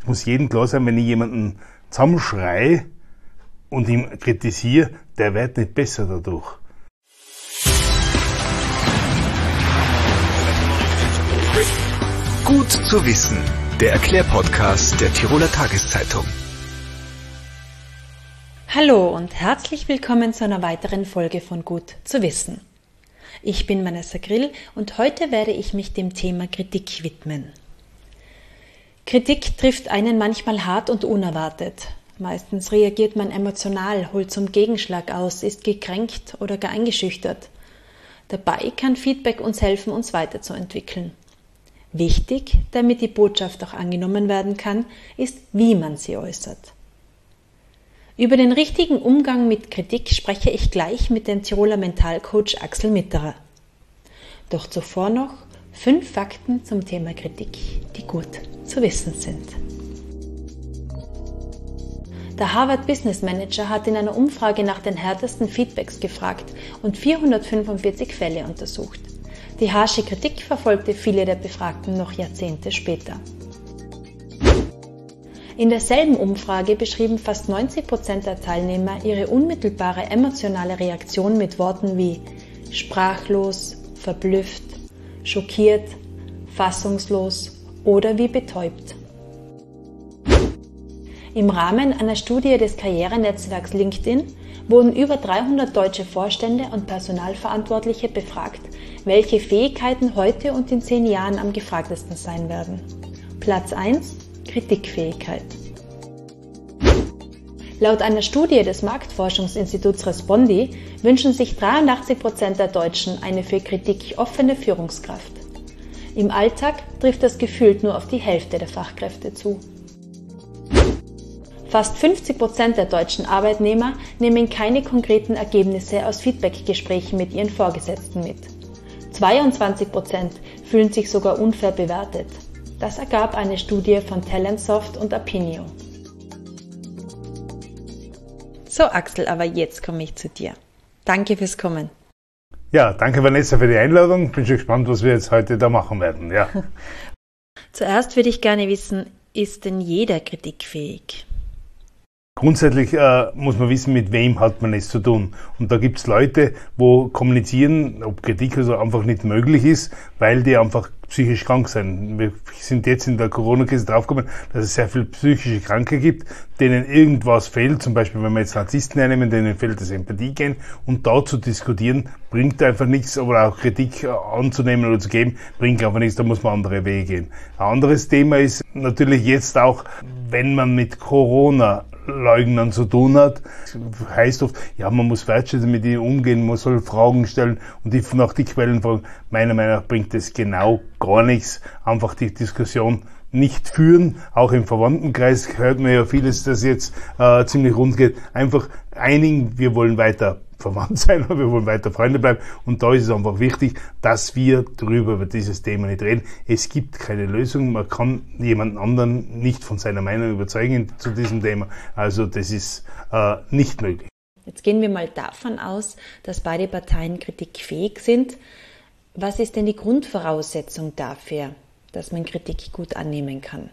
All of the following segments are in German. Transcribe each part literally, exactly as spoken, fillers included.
muss jedem klar sein, wenn ich jemanden zusammenschreie und ihn kritisiere, der wird nicht besser dadurch. Gut zu wissen, der Erklärpodcast der Tiroler Tageszeitung. Hallo und herzlich willkommen zu einer weiteren Folge von Gut zu wissen. Ich bin Vanessa Grill und heute werde ich mich dem Thema Kritik widmen. Kritik trifft einen manchmal hart und unerwartet. Meistens reagiert man emotional, holt zum Gegenschlag aus, ist gekränkt oder gar eingeschüchtert. Dabei kann Feedback uns helfen, uns weiterzuentwickeln. Wichtig, damit die Botschaft auch angenommen werden kann, ist, wie man sie äußert. Über den richtigen Umgang mit Kritik spreche ich gleich mit dem Tiroler Mentalcoach Axel Mitterer. Doch zuvor noch fünf Fakten zum Thema Kritik, die gut zu wissen sind. Der Harvard Business Manager hat in einer Umfrage nach den härtesten Feedbacks gefragt und vierhundertfünfundvierzig Fälle untersucht. Die harsche Kritik verfolgte viele der Befragten noch Jahrzehnte später. In derselben Umfrage beschrieben fast neunzig Prozent der Teilnehmer ihre unmittelbare emotionale Reaktion mit Worten wie sprachlos, verblüfft, schockiert, fassungslos oder wie betäubt. Im Rahmen einer Studie des Karrierenetzwerks LinkedIn wurden über dreihundert deutsche Vorstände und Personalverantwortliche befragt, welche Fähigkeiten heute und in zehn Jahren am gefragtesten sein werden. Platz eins: Kritikfähigkeit. Laut einer Studie des Marktforschungsinstituts Respondi wünschen sich dreiundachtzig Prozent der Deutschen eine für Kritik offene Führungskraft. Im Alltag trifft das gefühlt nur auf die Hälfte der Fachkräfte zu. Fast fünfzig Prozent der deutschen Arbeitnehmer nehmen keine konkreten Ergebnisse aus Feedbackgesprächen mit ihren Vorgesetzten mit. zweiundzwanzig Prozent fühlen sich sogar unfair bewertet. Das ergab eine Studie von Talentsoft und Apinio. So Axel, aber jetzt komme ich zu dir. Danke fürs Kommen. Ja, danke Vanessa für die Einladung. Bin schon gespannt, was wir jetzt heute da machen werden. Ja. Zuerst würde ich gerne wissen, ist denn jeder kritikfähig? Grundsätzlich äh, muss man wissen, mit wem hat man es zu tun. Und da gibt es Leute, wo kommunizieren, ob Kritik also einfach nicht möglich ist, weil die einfach psychisch krank sind. Wir sind jetzt in der Corona-Krise draufgekommen, dass es sehr viele psychische Kranke gibt, denen irgendwas fehlt. Zum Beispiel, wenn wir jetzt Narzissten hernehmen, denen fehlt das Empathie-Gen. Und da zu diskutieren, bringt einfach nichts, aber auch Kritik anzunehmen oder zu geben, bringt einfach nichts. Da muss man andere Wege gehen. Ein anderes Thema ist natürlich jetzt auch, wenn man mit Corona Leugnern zu tun hat. Das heißt oft, ja, man muss wertschätzen mit ihnen umgehen, man soll Fragen stellen und die nach die Quellen fragen. Meiner Meinung nach bringt das genau gar nichts. Einfach die Diskussion nicht führen. Auch im Verwandtenkreis hört man ja vieles, das jetzt äh, ziemlich rund geht. Einfach einigen, wir wollen weiter verwandt sein, wir wollen weiter Freunde bleiben. Und da ist es einfach wichtig, dass wir drüber über dieses Thema nicht reden. Es gibt keine Lösung. Man kann jemanden anderen nicht von seiner Meinung überzeugen zu diesem Thema. Also das ist äh, nicht möglich. Jetzt gehen wir mal davon aus, dass beide Parteien kritikfähig sind. Was ist denn die Grundvoraussetzung dafür, dass man Kritik gut annehmen kann?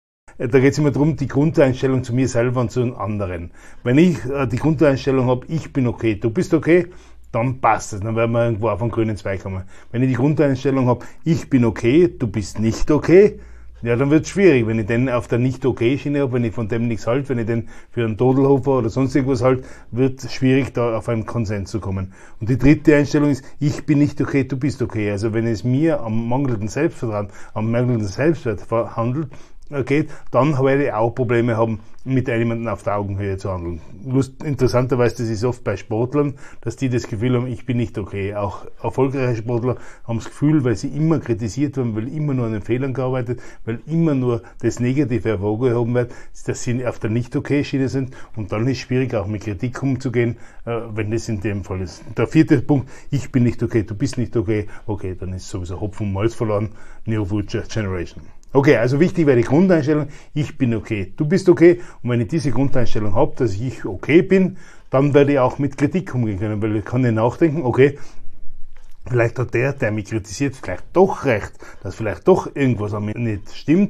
Da geht es immer darum, die Grundeinstellung zu mir selber und zu den anderen. Wenn ich äh, die Grundeinstellung habe, ich bin okay, du bist okay, dann passt es, dann werden wir irgendwo auf einen grünen Zweig kommen. Wenn ich die Grundeinstellung habe, ich bin okay, du bist nicht okay, ja, dann wird es schwierig. Wenn ich den auf der Nicht-Okay-Schiene habe, wenn ich von dem nichts halte, wenn ich den für einen Todelhofer oder sonst irgendwas halte, wird es schwierig, da auf einen Konsens zu kommen. Und die dritte Einstellung ist, ich bin nicht okay, du bist okay. Also wenn es mir am mangelnden Selbstvertrauen, am mangelnden Selbstwert handelt, geht, dann werde ich auch Probleme haben, mit jemandem auf der Augenhöhe zu handeln. Lust, interessanterweise, das ist oft bei Sportlern, dass die das Gefühl haben, ich bin nicht okay. Auch erfolgreiche Sportler haben das Gefühl, weil sie immer kritisiert werden, weil immer nur an den Fehlern gearbeitet, weil immer nur das Negative hervorgehoben wird, dass sie auf der Nicht-Okay-Schiene sind. Und dann ist es schwierig, auch mit Kritik umzugehen, wenn das in dem Fall ist. Der vierte Punkt, ich bin nicht okay, du bist nicht okay. Okay, dann ist sowieso Hopfen und Malz verloren. New Future Generation. Okay, also wichtig wäre die Grundeinstellung, ich bin okay, du bist okay. Und wenn ich diese Grundeinstellung habe, dass ich okay bin, dann werde ich auch mit Kritik umgehen können, weil ich kann nicht nachdenken, okay, vielleicht hat der, der mich kritisiert, vielleicht doch recht, dass vielleicht doch irgendwas an mir nicht stimmt.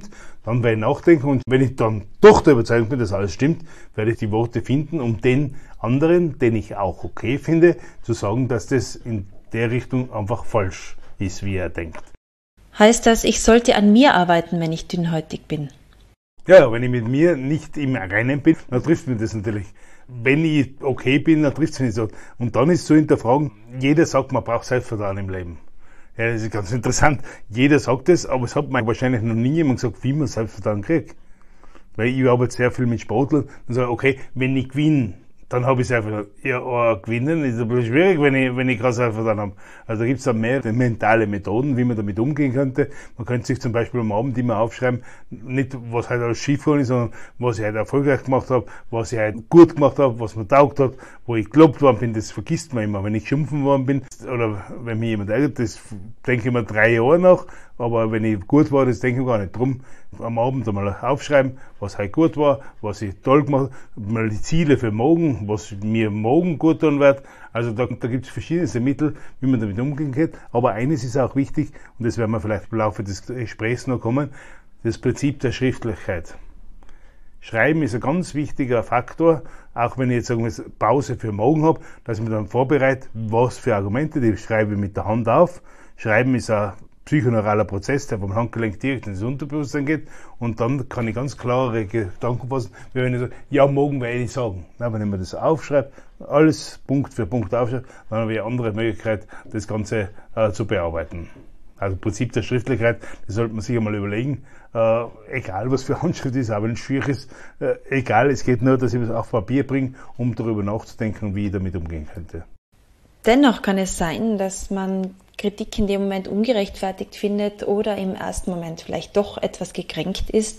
Dann werde ich nachdenken und wenn ich dann doch der Überzeugung bin, dass alles stimmt, werde ich die Worte finden, um den anderen, den ich auch okay finde, zu sagen, dass das in der Richtung einfach falsch ist, wie er denkt. Heißt das, ich sollte an mir arbeiten, wenn ich dünnhäutig bin? Ja, wenn ich mit mir nicht im Reinen bin, dann trifft mir das natürlich. Wenn ich okay bin, dann trifft es mich nicht so. Und dann ist zu hinterfragen, jeder sagt, man braucht Selbstvertrauen im Leben. Ja, das ist ganz interessant. Jeder sagt das, aber es hat mir wahrscheinlich noch nie jemand gesagt, wie man Selbstvertrauen kriegt. Weil ich arbeite sehr viel mit Sportlern und sage, okay, wenn ich gewinne, dann habe ich Selbstvertrauen. Ja, aber gewinnen ist ein bisschen schwierig, wenn ich, wenn ich kein Selbstvertrauen habe. Also da gibt es dann mehrere mentale Methoden, wie man damit umgehen könnte. Man könnte sich zum Beispiel am Abend immer aufschreiben, nicht was heute alles schiefgegangen ist, sondern was ich heute erfolgreich gemacht habe, was ich heute gut gemacht habe, was mir taugt hat, wo ich gelobt worden bin, das vergisst man immer. Wenn ich geschimpfen worden bin, oder wenn mich jemand ärgert, das denke ich mir drei Jahre nach, aber wenn ich gut war, das denke ich gar nicht. Drum am Abend einmal aufschreiben, was heute gut war, was ich toll gemacht habe, mal die Ziele für morgen, was mir morgen gut tun wird. Also da, da gibt es verschiedene Mittel, wie man damit umgehen kann. Aber eines ist auch wichtig, und das werden wir vielleicht im Laufe des Gesprächs noch kommen, das Prinzip der Schriftlichkeit. Schreiben ist ein ganz wichtiger Faktor, auch wenn ich jetzt sagen wir, Pause für morgen habe, dass ich mich dann vorbereite, was für Argumente, die schreibe ich mit der Hand auf. Schreiben ist ein psychoneuraler Prozess, der vom Handgelenk direkt ins Unterbewusstsein geht, und dann kann ich ganz klare Gedanken fassen, wie wenn ich sage, ja, morgen werde ich sagen. Na, wenn ich mir das aufschreibe, alles Punkt für Punkt aufschreibe, dann habe ich eine andere Möglichkeit, das Ganze äh, zu bearbeiten. Also Prinzip der Schriftlichkeit, das sollte man sich einmal überlegen, äh, egal was für Handschrift ist, auch wenn es schwierig ist, äh, egal, es geht nur, dass ich es auf Papier bringe, um darüber nachzudenken, wie ich damit umgehen könnte. Dennoch kann es sein, dass man Kritik in dem Moment ungerechtfertigt findet oder im ersten Moment vielleicht doch etwas gekränkt ist.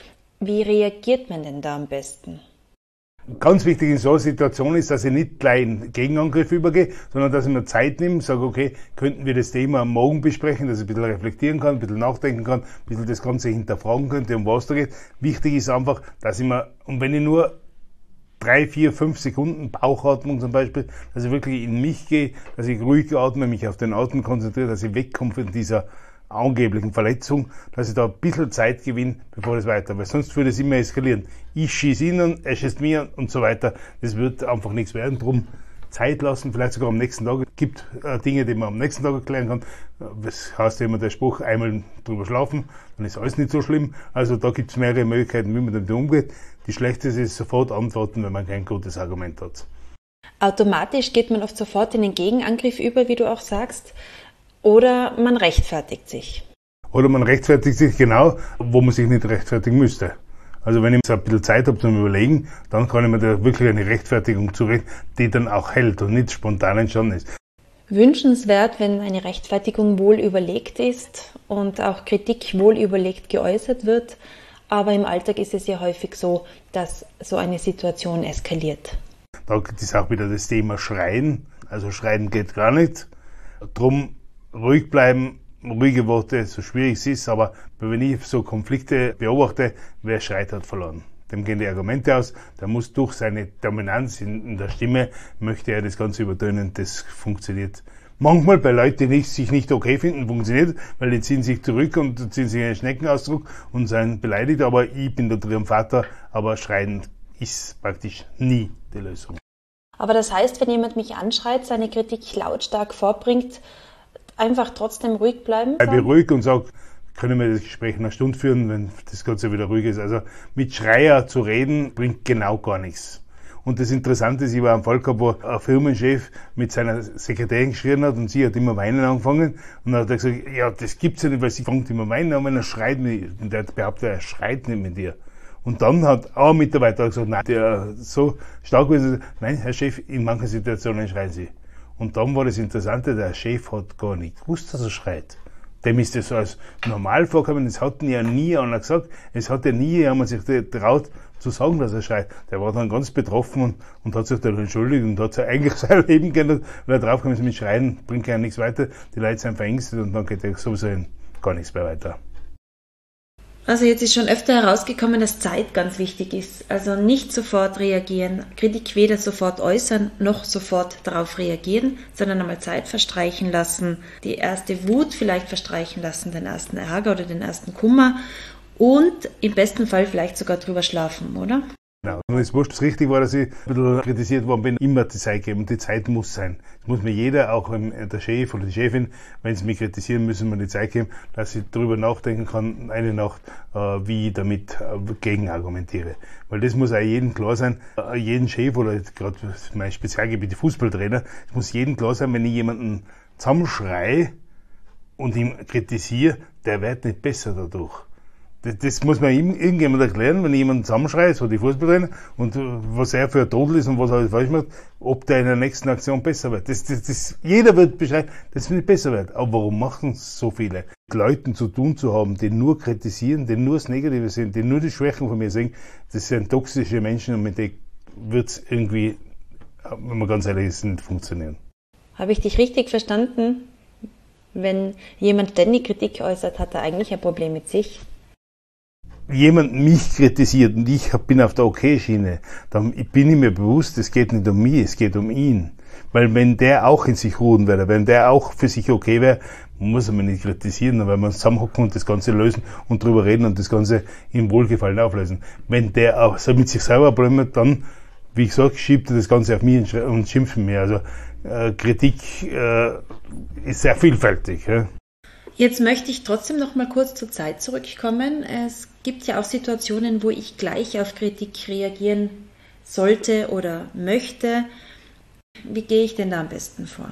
Wie reagiert man denn da am besten? Ganz wichtig in so einer Situation ist, dass ich nicht gleich in Gegenangriff übergehe, sondern dass ich mir Zeit nehme, sage, okay, könnten wir das Thema am Morgen besprechen, dass ich ein bisschen reflektieren kann, ein bisschen nachdenken kann, ein bisschen das Ganze hinterfragen könnte, um was da geht. Wichtig ist einfach, dass ich mir, und wenn ich nur drei, vier, fünf Sekunden Bauchatmung zum Beispiel, dass ich wirklich in mich gehe, dass ich ruhig atme, mich auf den Atem konzentriere, dass ich wegkomme von dieser angeblichen Verletzung, dass ich da ein bisschen Zeit gewinne, bevor das weiter, weil sonst würde es immer eskalieren. Ich schieße ihn an, er schießt mir an und so weiter. Das wird einfach nichts werden. Drum Zeit lassen, vielleicht sogar am nächsten Tag. Es gibt äh, Dinge, die man am nächsten Tag erklären kann. Das heißt ja immer der Spruch, einmal drüber schlafen, dann ist alles nicht so schlimm. Also da gibt es mehrere Möglichkeiten, wie man damit umgeht. Die schlechteste ist sofort antworten, wenn man kein gutes Argument hat. Automatisch geht man oft sofort in den Gegenangriff über, wie du auch sagst, oder man rechtfertigt sich. Oder man rechtfertigt sich genau, wo man sich nicht rechtfertigen müsste. Also wenn ich so ein bisschen Zeit habe zum Überlegen, dann kann ich mir da wirklich eine Rechtfertigung zurecht, die dann auch hält und nicht spontan entstanden ist. Wünschenswert, wenn eine Rechtfertigung wohl überlegt ist und auch Kritik wohl überlegt geäußert wird, aber im Alltag ist es ja häufig so, dass so eine Situation eskaliert. Da ist auch wieder das Thema Schreien. Also Schreien geht gar nicht. Drum ruhig bleiben, ruhige Worte, so schwierig es ist, aber wenn ich so Konflikte beobachte, wer schreit, hat verloren. Dem gehen die Argumente aus, der muss durch seine Dominanz in, in der Stimme, möchte er das Ganze übertönen, das funktioniert. Manchmal bei Leuten, die sich nicht okay finden, funktioniert, weil die ziehen sich zurück und ziehen sich einen Schneckenausdruck und sind beleidigt, aber ich bin der Triumphator, aber schreien ist praktisch nie die Lösung. Aber das heißt, wenn jemand mich anschreit, seine Kritik lautstark vorbringt, einfach trotzdem ruhig bleiben? Ich bin ruhig und sage, können wir das Gespräch eine Stunde führen, wenn das Ganze wieder ruhig ist. Also mit Schreier zu reden, bringt genau gar nichts. Und das Interessante ist, ich war am Fall gehabt, wo ein Firmenchef mit seiner Sekretärin geschrien hat und sie hat immer weinen angefangen. Und dann hat er gesagt, ja, das gibt's ja nicht, weil sie fängt immer weinen an, wenn er schreit mit, und der hat behauptet, er schreit nicht mit dir. Und dann hat auch ein Mitarbeiter gesagt, nein, der so stark ist, nein, Herr Chef, in manchen Situationen schreien Sie. Und dann war das Interessante, der Chef hat gar nicht gewusst, dass er schreit. Dem ist das als normal vorgekommen, das hat ihn ja nie einer gesagt, es hat ja nie jemand sich getraut zu sagen, dass er schreit. Der war dann ganz betroffen und, und hat sich dann entschuldigt und hat sich eigentlich sein Leben geändert, weil er draufgekommen ist, mit Schreien bringt ja nichts weiter, die Leute sind verängstet und dann geht ja sowieso gar nichts mehr weiter. Also jetzt ist schon öfter herausgekommen, dass Zeit ganz wichtig ist. Also nicht sofort reagieren, Kritik weder sofort äußern, noch sofort darauf reagieren, sondern einmal Zeit verstreichen lassen, die erste Wut vielleicht verstreichen lassen, den ersten Ärger oder den ersten Kummer und im besten Fall vielleicht sogar drüber schlafen, oder? Genau. Und es wurscht, das richtig war, dass ich ein bisschen kritisiert worden bin, immer die Zeit geben. Und die Zeit muss sein. Das muss mir jeder, auch der Chef oder die Chefin, wenn sie mich kritisieren, müssen mir die Zeit geben, dass ich darüber nachdenken kann, eine Nacht, wie ich damit gegenargumentiere. Weil das muss auch jedem klar sein, jeden Chef oder gerade mein Spezialgebiet, die Fußballtrainer, es muss jedem klar sein, wenn ich jemanden zusammenschreie und ihn kritisiere, der wird nicht besser dadurch. Das, das muss man ihm irgendjemand erklären, wenn jemand zusammenschreit, so die Fußballtrainer, und was er für ein Trottel ist und was er alles falsch macht, ob der in der nächsten Aktion besser wird. Das, das, das, jeder wird beschreiben, dass es nicht besser wird. Aber warum machen es so viele? Mit Leuten zu tun zu haben, die nur kritisieren, die nur das Negative sehen, die nur die Schwächen von mir sehen, das sind toxische Menschen und mit denen wird es irgendwie, wenn man ganz ehrlich ist, nicht funktionieren. Habe ich dich richtig verstanden? Wenn jemand ständig Kritik äußert, hat er eigentlich ein Problem mit sich? Jemand mich kritisiert und ich bin auf der Okay-Schiene, dann bin ich mir bewusst, es geht nicht um mich, es geht um ihn. Weil wenn der auch in sich ruhen wäre, wenn der auch für sich okay wäre, muss er mich nicht kritisieren, dann werden wir uns zusammenhocken und das Ganze lösen und drüber reden und das Ganze im Wohlgefallen auflösen. Wenn der auch so mit sich selber Probleme hat, dann, wie gesagt, schiebt er das Ganze auf mich und schimpft mir. Also äh, Kritik äh, ist sehr vielfältig. Ja. Jetzt möchte ich trotzdem noch mal kurz zur Zeit zurückkommen. Es gibt ja auch Situationen, wo ich gleich auf Kritik reagieren sollte oder möchte. Wie gehe ich denn da am besten vor?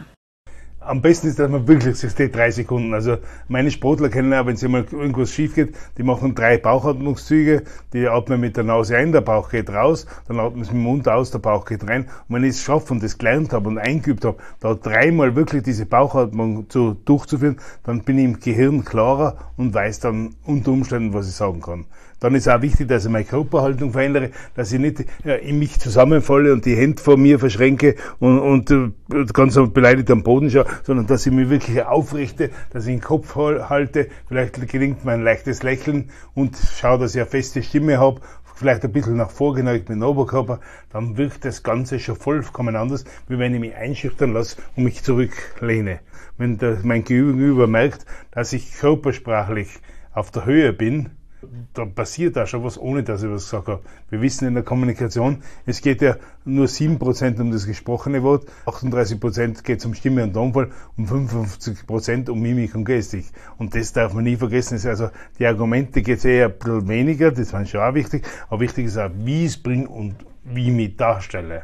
Am besten ist, dass man wirklich sich die drei Sekunden, also meine Sportler kennen ja, wenn es mal irgendwas schief geht, die machen drei Bauchatmungszüge, die atmen mit der Nase ein, der Bauch geht raus, dann atmen sie mit dem Mund aus, der Bauch geht rein. Und wenn ich es schaffe und das gelernt habe und eingeübt habe, da dreimal wirklich diese Bauchatmung zu, durchzuführen, dann bin ich im Gehirn klarer und weiß dann unter Umständen, was ich sagen kann. Dann ist auch wichtig, dass ich meine Körperhaltung verändere, dass ich nicht ja, in mich zusammenfalle und die Hände vor mir verschränke und, und äh, ganz beleidigt am Boden schaue, sondern dass ich mich wirklich aufrichte, dass ich den Kopf halte, vielleicht gelingt mir ein leichtes Lächeln und schaue, dass ich eine feste Stimme habe, vielleicht ein bisschen nach vorgeneigt mit dem Oberkörper, dann wirkt das Ganze schon vollkommen anders, wie wenn ich mich einschüchtern lasse und mich zurücklehne. Wenn der, mein Gegenüber merkt, dass ich körpersprachlich auf der Höhe bin, da passiert auch schon was, ohne dass ich was gesagt habe. Wir wissen in der Kommunikation, es geht ja nur sieben Prozent um das gesprochene Wort, achtunddreißig Prozent geht es um Stimme und Tonfall, um fünfundfünfzig Prozent um Mimik und Gestik. Und das darf man nie vergessen. Das ist also, die Argumente geht es eher ein bisschen weniger, das war schon auch wichtig, aber wichtig ist auch, wie ich es bringe und wie ich mich darstelle.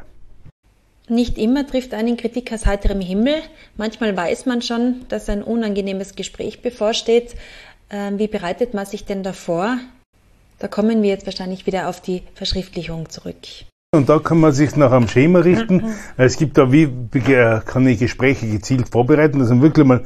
Nicht immer trifft einen Kritik aus heiterem Himmel. Manchmal weiß man schon, dass ein unangenehmes Gespräch bevorsteht. Wie bereitet man sich denn davor? Da kommen wir jetzt wahrscheinlich wieder auf die Verschriftlichung zurück. Und da kann man sich nach einem Schema richten. Es gibt da, wie kann ich Gespräche gezielt vorbereiten, also wirklich mal,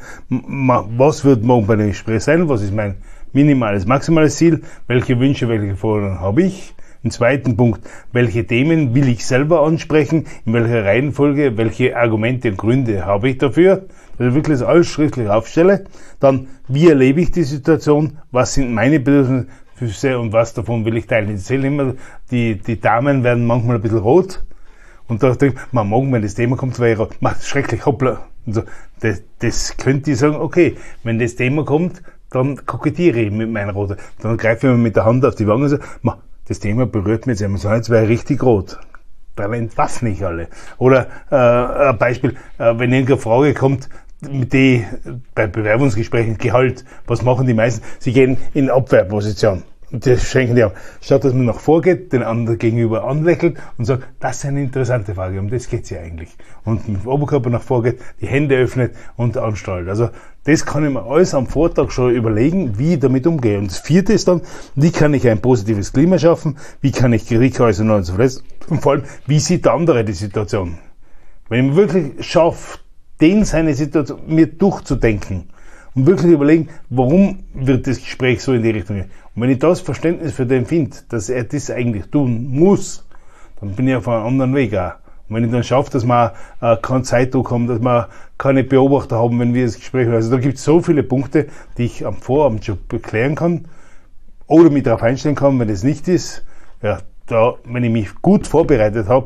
was wird morgen bei dem Gespräch sein, was ist mein minimales, maximales Ziel, welche Wünsche, welche Forderungen habe ich. Im zweiten Punkt, welche Themen will ich selber ansprechen, in welcher Reihenfolge, welche Argumente und Gründe habe ich dafür, dass ich wirklich das alles schriftlich aufstelle. Dann, wie erlebe ich die Situation, was sind meine Bedürfnisse und was davon will ich teilen. Ich sehe immer, die, die Damen werden manchmal ein bisschen rot und da denke ich, man, morgen, wenn das Thema kommt, wäre ich rot, man, schrecklich, hoppla. Also, das, das könnte ich sagen, okay, wenn das Thema kommt, dann kokettiere ich mit meiner Rote. Dann greife ich mir mit der Hand auf die Wange und sage, man, das Thema berührt mich jetzt emotional, jetzt wäre ich richtig rot. Talent was nicht alle. Oder äh, ein Beispiel, äh, wenn irgendeine Frage kommt, mit die bei Bewerbungsgesprächen Gehalt, was machen die meisten? Sie gehen in Abwehrposition. Und das schenken die auch. Statt dass man nach vorgeht, den anderen gegenüber anlächelt und sagt, das ist eine interessante Frage, um das geht's ja eigentlich. Und mit dem Oberkörper nach vorgeht, die Hände öffnet und anstrahlt. Also das kann ich mir alles am Vortag schon überlegen, wie ich damit umgehe. Und das vierte ist dann, wie kann ich ein positives Klima schaffen, wie kann ich Kritik äußern und so weiter. Und vor allem, wie sieht der andere die Situation? Wenn ich wirklich schaffe, den seine Situation mir durchzudenken und wirklich überlegen, warum wird das Gespräch so in die Richtung gehen. Und wenn ich das Verständnis für den finde, dass er das eigentlich tun muss, dann bin ich auf einem anderen Weg auch. Und wenn ich dann schaffe, dass wir äh, keinen Zeitdruck haben, dass wir keine Beobachter haben, wenn wir das Gespräch haben. Also da gibt es so viele Punkte, die ich am Vorabend schon erklären kann oder mich darauf einstellen kann, wenn es nicht ist. Ja, da, wenn ich mich gut vorbereitet habe,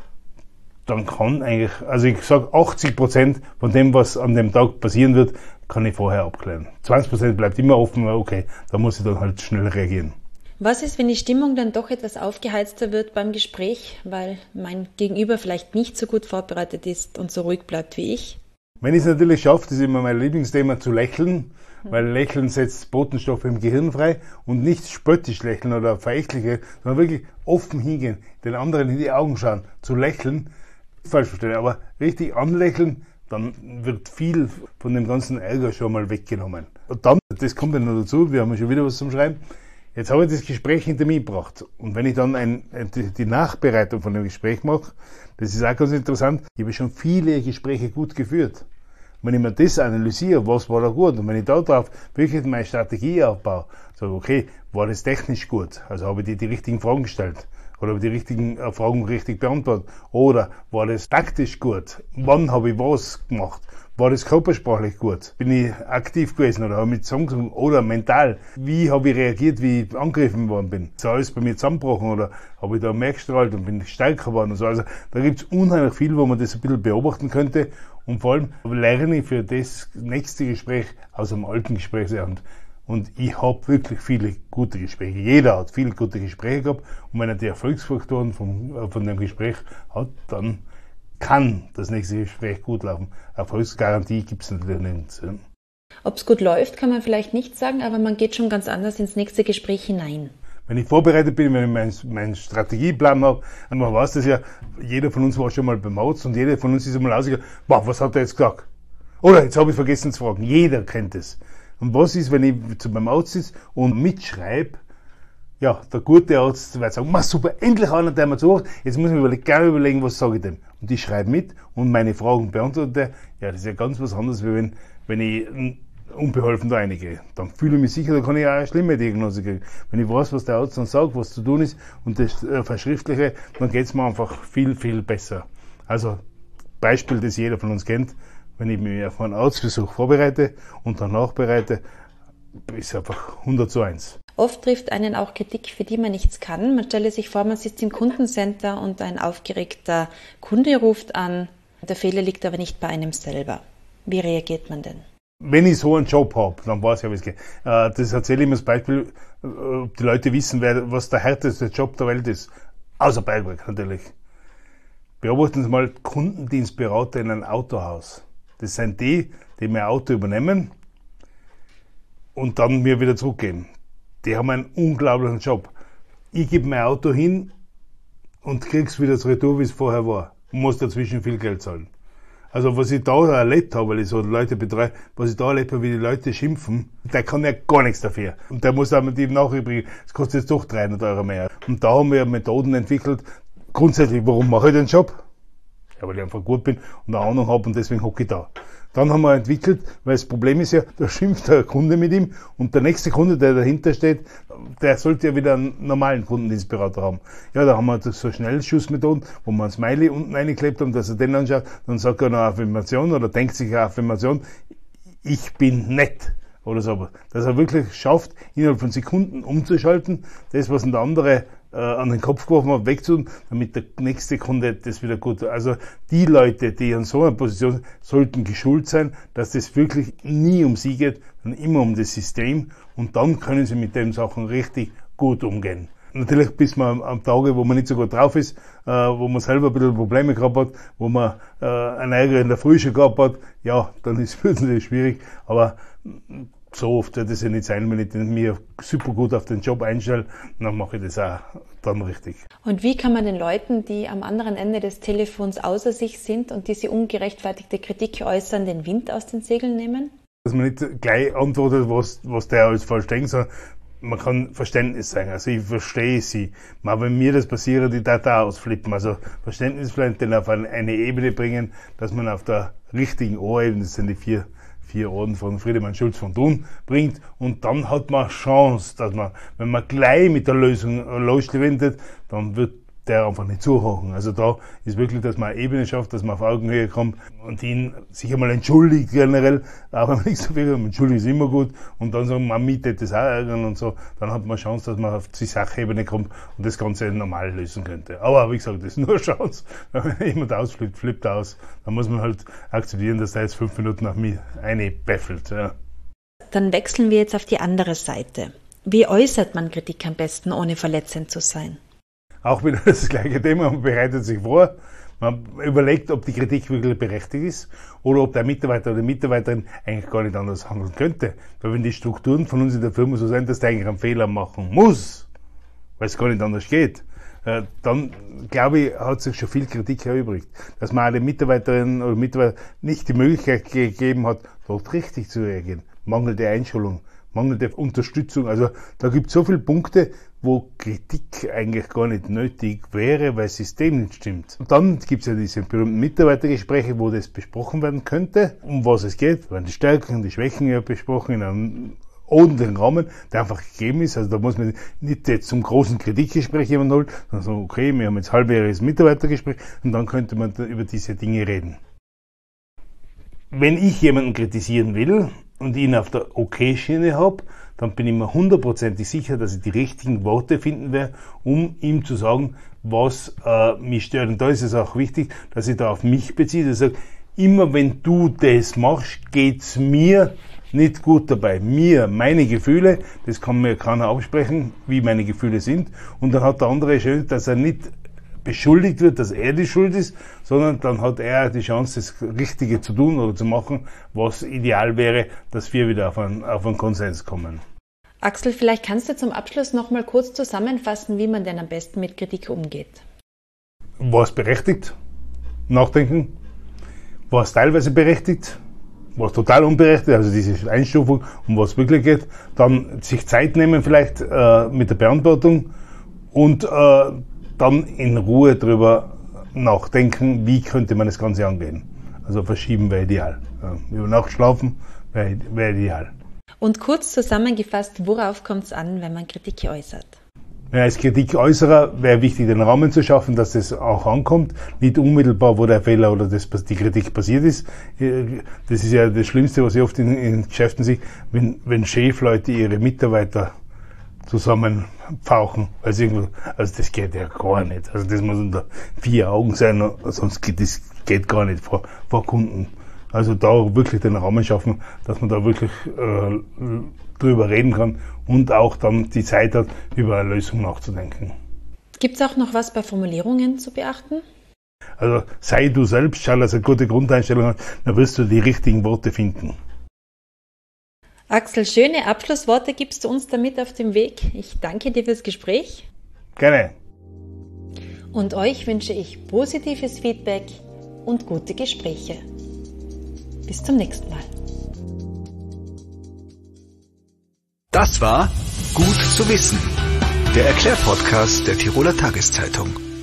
dann kann eigentlich, also ich sage achtzig Prozent von dem, was an dem Tag passieren wird, kann ich vorher abklären. zwanzig Prozent bleibt immer offen, okay, da muss ich dann halt schnell reagieren. Was ist, wenn die Stimmung dann doch etwas aufgeheizter wird beim Gespräch, weil mein Gegenüber vielleicht nicht so gut vorbereitet ist und so ruhig bleibt wie ich? Wenn ich es natürlich schaffe, das ist immer mein Lieblingsthema, zu lächeln, weil Lächeln setzt Botenstoffe im Gehirn frei und nicht spöttisch lächeln oder verächtliche, sondern wirklich offen hingehen, den anderen in die Augen schauen, zu lächeln, falsch verstehen, aber richtig anlächeln, dann wird viel von dem ganzen Ärger schon mal weggenommen. Und dann, das kommt ja noch dazu, wir haben ja schon wieder was zum Schreiben, jetzt habe ich das Gespräch hinter mich gebracht. Und wenn ich dann ein, die Nachbereitung von dem Gespräch mache, das ist auch ganz interessant, ich habe schon viele Gespräche gut geführt. Wenn ich mir das analysiere, was war da gut, und wenn ich da drauf wirklich meine Strategie aufbaue, sage, okay, war das technisch gut? Also habe ich die, die richtigen Fragen gestellt? Oder habe ich die richtigen Fragen richtig beantwortet? Oder war das taktisch gut? Wann habe ich was gemacht? War das körpersprachlich gut? Bin ich aktiv gewesen oder habe ich mit zusammengesungen? Oder mental? Wie habe ich reagiert, wie ich angegriffen worden bin? Ist alles bei mir zusammengebrochen oder habe ich da mehr gestrahlt und bin ich stärker geworden und so? Also da gibt es unheimlich viel, wo man das ein bisschen beobachten könnte. Und vor allem lerne ich für das nächste Gespräch aus einem alten Gesprächsabend. Und ich habe wirklich viele gute Gespräche. Jeder hat viele gute Gespräche gehabt. Und wenn er die Erfolgsfaktoren von, von dem Gespräch hat, dann kann das nächste Gespräch gut laufen. Erfolgsgarantie gibt es natürlich nicht. Ob es gut läuft, kann man vielleicht nicht sagen, aber man geht schon ganz anders ins nächste Gespräch hinein. Wenn ich vorbereitet bin, wenn ich meinen mein Strategieplan habe, und man weiß das ja, jeder von uns war schon mal beim Arzt und jeder von uns ist einmal ausgegangen, boah, was hat er jetzt gesagt? Oder jetzt habe ich vergessen zu fragen. Jeder kennt es. Und was ist, wenn ich zu meinem Arzt sitze und mitschreibe, ja, der gute Arzt wird sagen, super, endlich einer, der mir zuhört, jetzt muss ich mir gerne überlegen, was sage ich dem. Und ich schreibe mit und meine Fragen beantworte. Ja, das ist ja ganz was anderes, wie wenn, wenn ich unbeholfen da reingehe. Dann fühle ich mich sicher, da kann ich auch eine schlimme Diagnose kriegen. Wenn ich weiß, was der Arzt dann sagt, was zu tun ist und das äh, verschriftliche, dann geht es mir einfach viel, viel besser. Also, Beispiel, das jeder von uns kennt, wenn ich mich auf einen Arztbesuch vorbereite und dann nachbereite, ist einfach hundert zu eins. Oft trifft einen auch Kritik, für die man nichts kann. Man stelle sich vor, man sitzt im Kundencenter und ein aufgeregter Kunde ruft an. Der Fehler liegt aber nicht bei einem selber. Wie reagiert man denn? Wenn ich so einen Job habe, dann weiß ich, wie es geht. Das erzähle ich mir als Beispiel, ob die Leute wissen, was der härteste Job der Welt ist. Außer Bergwerk natürlich. Beobachten Sie mal Kundendienstberater in einem Autohaus. Das sind die, die mein Auto übernehmen und dann mir wieder zurückgeben. Die haben einen unglaublichen Job. Ich gebe mein Auto hin und krieg's wieder zurück, wie es vorher war. Und muss dazwischen viel Geld zahlen. Also was ich da erlebt habe, weil ich so Leute betreue, was ich da erlebt habe, wie die Leute schimpfen, der kann ja gar nichts dafür. Und der muss auch mit ihm nachübrigen, das kostet jetzt doch dreihundert Euro mehr. Und da haben wir Methoden entwickelt, grundsätzlich, warum mache ich den Job? Ja, weil ich einfach gut bin und eine Ahnung habe und deswegen hocke ich da. Dann haben wir entwickelt, weil das Problem ist ja, da schimpft der Kunde mit ihm und der nächste Kunde, der dahinter steht, der sollte ja wieder einen normalen Kundendienstberater haben. Ja, da haben wir so Schnellschussmethoden, wo wir ein Smiley unten reingeklebt haben, dass er den anschaut, dann sagt er eine Affirmation oder denkt sich eine Affirmation, ich bin nett oder so. Dass er wirklich schafft, innerhalb von Sekunden umzuschalten, das, was der andere äh, an den Kopf geworfen hat, wegzutun, damit der nächste Kunde das wieder gut. Also die Leute, die an so einer Position sind, sollten geschult sein, dass das wirklich nie um sie geht, sondern immer um das System und dann können sie mit den Sachen richtig gut umgehen. Natürlich bis man am Tage, wo man nicht so gut drauf ist, äh, wo man selber ein bisschen Probleme gehabt hat, wo man äh, einen Ärger in der Früh schon gehabt hat, ja, dann ist es natürlich schwierig, aber so oft wird es ja nicht sein, wenn ich mir super gut auf den Job einstelle, dann mache ich das auch dann richtig. Und wie kann man den Leuten, die am anderen Ende des Telefons außer sich sind und diese ungerechtfertigte Kritik äußern, den Wind aus den Segeln nehmen? Dass man nicht gleich antwortet, was, was der alles falsch denkt, sondern man kann Verständnis zeigen. Also ich verstehe sie. Aber wenn mir das passiert, ich darf da ausflippen. Also Verständnis vielleicht dann auf eine Ebene bringen, dass man auf der richtigen Ohrebene, das sind die vier vier Orden von Friedemann Schulz von Thun, bringt und dann hat man Chance, dass man, wenn man gleich mit der Lösung loswendet, dann wird der einfach nicht zuhören. Also da ist wirklich, dass man eine Ebene schafft, dass man auf Augenhöhe kommt und ihn sich einmal entschuldigt generell, auch wenn man nichts dafür hat, entschuldigt ist immer gut und dann sagen, man mietet das auch ärgern und so, dann hat man Chance, dass man auf die Sachebene kommt und das Ganze normal lösen könnte. Aber wie gesagt, das ist nur Chance. Wenn jemand ausflippt, flippt aus, dann muss man halt akzeptieren, dass der jetzt fünf Minuten nach mir eine beffelt. Ja. Dann wechseln wir jetzt auf die andere Seite. Wie äußert man Kritik am besten, ohne verletzend zu sein? Auch wieder das gleiche Thema, man bereitet sich vor, man überlegt, ob die Kritik wirklich berechtigt ist oder ob der Mitarbeiter oder die Mitarbeiterin eigentlich gar nicht anders handeln könnte. Weil wenn die Strukturen von uns in der Firma so sind, dass der eigentlich einen Fehler machen muss, weil es gar nicht anders geht, dann, glaube ich, hat sich schon viel Kritik erübrigt. Dass man auch den Mitarbeiterinnen oder Mitarbeitern nicht die Möglichkeit gegeben hat, dort richtig zu reagieren. Mangelnde Einschulung, mangelnde Unterstützung. Also da gibt es so viele Punkte, wo Kritik eigentlich gar nicht nötig wäre, weil das System nicht stimmt. Und dann gibt es ja diese berühmten Mitarbeitergespräche, wo das besprochen werden könnte, um was es geht. Da werden die Stärken und die Schwächen ja besprochen in einem ordentlichen Rahmen, der einfach gegeben ist. Also da muss man nicht jetzt zum großen Kritikgespräch jemanden holen, sondern so, okay, wir haben jetzt halbjähriges Mitarbeitergespräch und dann könnte man über diese Dinge reden. Wenn ich jemanden kritisieren will und ihn auf der Okay-Schiene habe, dann bin ich mir hundertprozentig sicher, dass ich die richtigen Worte finden werde, um ihm zu sagen, was äh, mich stört. Und da ist es auch wichtig, dass ich da auf mich beziehe. Ich sage, immer wenn du das machst, geht's mir nicht gut dabei. Mir, meine Gefühle, das kann mir keiner absprechen, wie meine Gefühle sind. Und dann hat der andere schön, dass er nicht beschuldigt wird, dass er die Schuld ist, sondern dann hat er die Chance, das Richtige zu tun oder zu machen, was ideal wäre, dass wir wieder auf einen, auf einen Konsens kommen. Axel, vielleicht kannst du zum Abschluss noch mal kurz zusammenfassen, wie man denn am besten mit Kritik umgeht. War es berechtigt? Nachdenken. War es teilweise berechtigt? War es total unberechtigt? Also diese Einstufung, um was es wirklich geht. Dann sich Zeit nehmen vielleicht äh, mit der Beantwortung und äh, dann in Ruhe drüber nachdenken, wie könnte man das Ganze angehen. Also verschieben wäre ideal. Ja, über Nacht schlafen wäre wär ideal. Und kurz zusammengefasst, worauf kommt es an, wenn man Kritik äußert? Ja, als Kritikäußerer wäre wichtig, den Rahmen zu schaffen, dass das auch ankommt. Nicht unmittelbar, wo der Fehler oder das, die Kritik passiert ist. Das ist ja das Schlimmste, was ich oft in, in Geschäften sehe, wenn, wenn Chefleute ihre Mitarbeiter zusammenpfauchen. Also, irgendwo, also das geht ja gar nicht. Also das muss unter vier Augen sein, sonst geht das geht gar nicht vor, vor Kunden. Also da wirklich den Rahmen schaffen, dass man da wirklich äh, drüber reden kann und auch dann die Zeit hat, über eine Lösung nachzudenken. Gibt es auch noch was bei Formulierungen zu beachten? Also sei du selbst, schau, dass du eine gute Grundeinstellung hast, dann wirst du die richtigen Worte finden. Axel, schöne Abschlussworte gibst du uns damit auf dem Weg. Ich danke dir fürs Gespräch. Gerne. Und euch wünsche ich positives Feedback und gute Gespräche. Bis zum nächsten Mal. Das war Gut zu wissen, der Erklärpodcast der Tiroler Tageszeitung.